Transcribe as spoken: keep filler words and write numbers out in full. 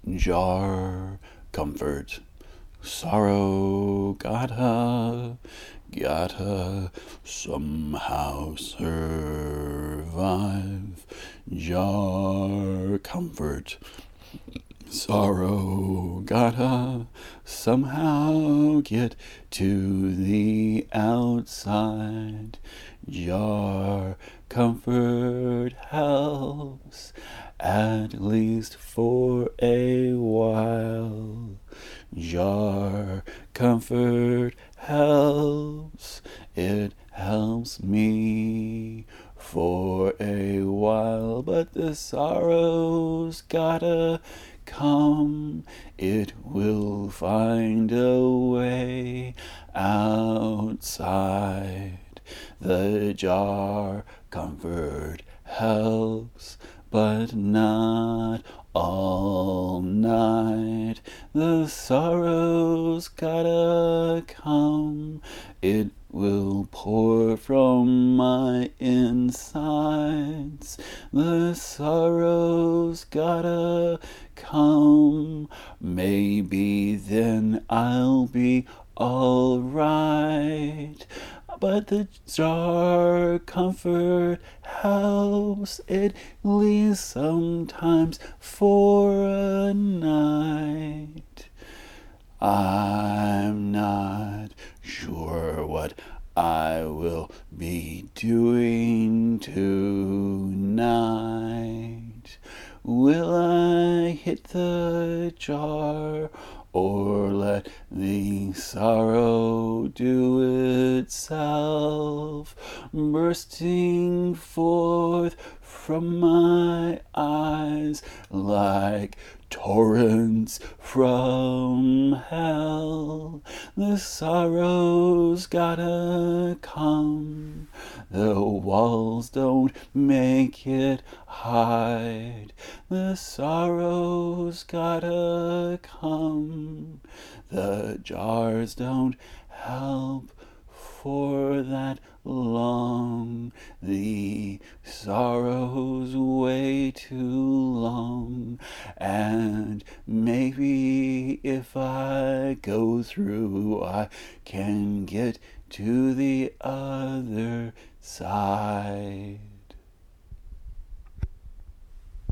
jar, comfort, sorrow, gotta, gotta somehow survive. Jar, comfort, sorrow, gotta somehow get to the outside. Jar, comfort helps, at least for a while. Jar, comfort helps, it helps me for a while, but the sorrow's gotta come, it will find a way outside. The jar, comfort helps, but not all night. The sorrow's gotta come, it will pour from my insides. The sorrow's gotta come, maybe then I'll be alright. But the jar, comfort helps, at least sometimes for a night. I'm not sure what I will be doing tonight. Will I hit the jar, or let the sorrow do itself, bursting forth from my eyes like torrents from hell? The sorrow's gotta come, the walls don't make it hide. The sorrow's gotta come, the jars don't help for that long. The sorrow's way too long, and maybe if I go through, I can get to the other side.